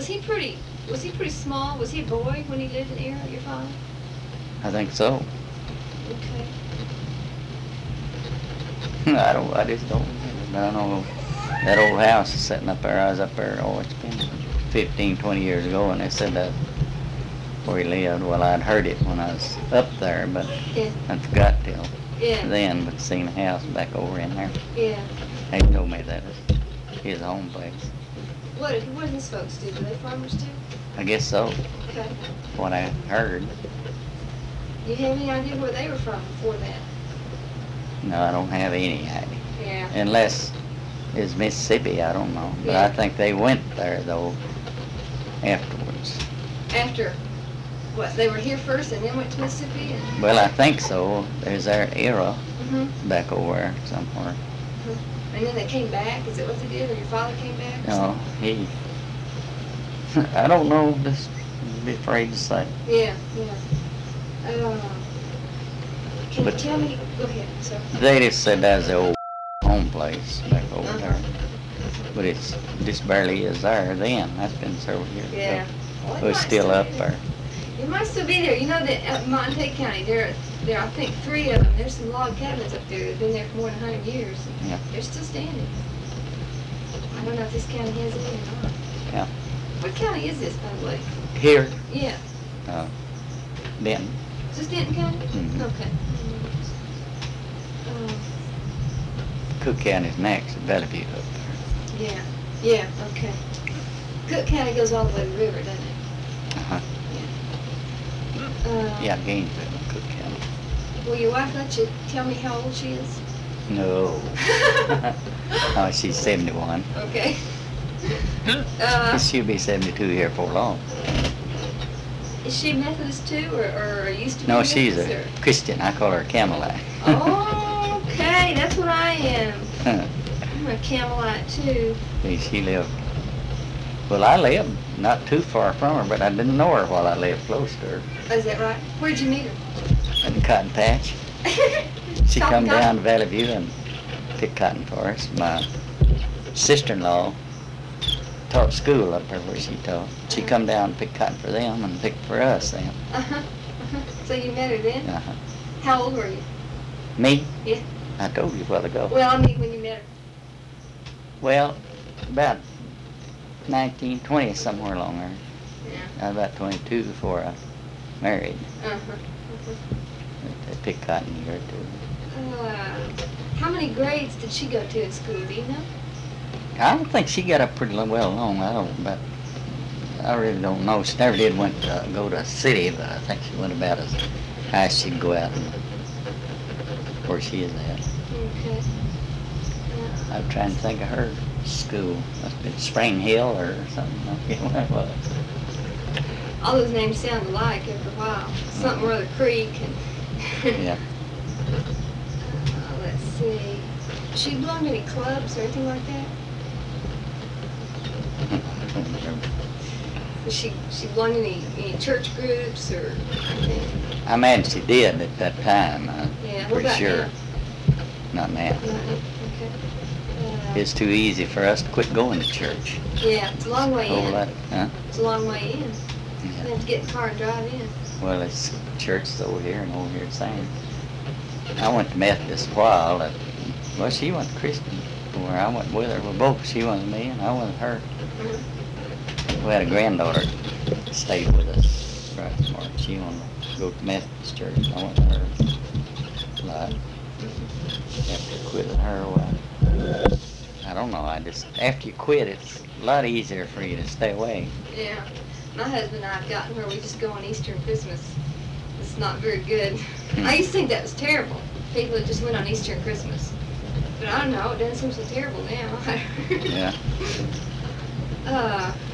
Was he pretty small? Was he a boy when he lived in here, your father? I think so. Okay. I just don't remember. I don't know. That old house is sitting up there. I was up there, it's been 15, 20 years ago, and they said that where he lived. Well, I'd heard it when I was up there, but I forgot till then, but seen the house back over in there. Yeah. They told me that was his home place. What did his folks do? Were they farmers too? I guess so. Okay. What I heard. You have any idea where they were from before that? No, I don't have any idea. Yeah. Unless it's Mississippi, I don't know. But Yeah. I think they went there, though, afterwards. After, what, they were here first and then went to Mississippi? And... Well, I think so. There's their era back over there somewhere. And then they came back? Is that what they did? Or your father came back? No, he... I don't know. Just be afraid to say. Yeah. Can But you tell me? Go ahead, sir. They just said that's the old home place back over there. But it's just barely is there then. That's been several years Yeah. ago. Well, It was still up there. It might still be there. You know that up in Montague County, there are I think 3 of them. There's some log cabins up there that have been there for more than 100 years. Yeah. They're still standing. I don't know if this county has any or not. Yeah. What county is this, by the way? Here, Yeah. Denton. Is this Denton County? Mhm. Okay. Cook County's next, Bellevue up there. Yeah, okay. Cook County goes all the way to the river, doesn't it? Uh-huh. Yeah, Gainesville, Cook County. Will your wife let you tell me how old she is? No. Oh, she's 71. Okay. She'll be 72 here for long. Is she Methodist too, or used to be No, Methodist? she's a Christian. I call her Camelite. Oh, okay, that's what I am. I'm a Camelite too. She lived. Well, I lived not too far from her, but I didn't know her while I lived close to her. Oh, is that right? Where'd you meet her? In the cotton patch. She come down to Valley View and picked cotton for us. My sister-in-law taught school up there where she taught. She come down and picked cotton for them and picked for us then. So you met her then? Uh-huh. How old were you? Me? Yeah. I told you a while ago. Well, I mean when you met her. Well, about 19, 20, somewhere along there. Yeah. I was about 22 before I married. They picked cotton here too. How many grades did she go to in school? Do you know? I don't think she got up pretty well along. But I really don't know. She never did go to a city, but I think she went about as high as she'd go out and where she is at. Okay. I'm trying to think of her school. Must have been Spring Hill or something. I forget what it was. All those names sound alike after a while. Something or other Creek and. Yeah. Let's see. She belong to any clubs or anything like that? Was she belong to any church groups or anything? I imagine she did at that time. Yeah. Pretty sure. Now? Not now. Okay. It's too easy for us to quit going to church. Yeah, it's a long way in. Huh? It's a long way in. Yeah. You have to get in the car and drive in. Well, it's churches over here and over here the same. I went to Methodist a while. Well, she went to Christian where I went with her. Well, both she went with me and I went with her. We had a granddaughter that stayed with us. Right, smart. She wanted to go to Methodist church. I went with her a lot. After I quit with her, well, I don't know. After you quit, it's a lot easier for you to stay away. Yeah. My husband and I have gotten where we just go on Easter and Christmas. It's not very good. I used to think that was terrible. People that just went on Easter and Christmas. But I don't know, it doesn't seem so terrible now. Yeah.